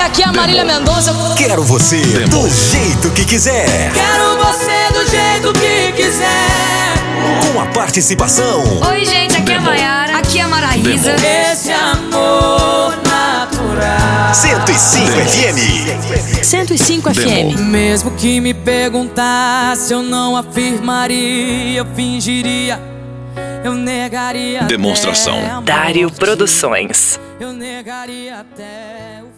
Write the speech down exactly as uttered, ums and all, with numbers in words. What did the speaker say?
Aqui é a Marília Mendonça. Quero você do jeito que quiser. Quero você do jeito que quiser. Com a participação. Oi, gente, aqui é a Maiara. Aqui é a Maraísa. Esse amor natural. cento e cinco F M. cento e cinco F M. Mesmo que me perguntasse, eu não afirmaria, eu fingiria, eu negaria. Demonstração. até a Dário morte. Produções. Eu negaria até o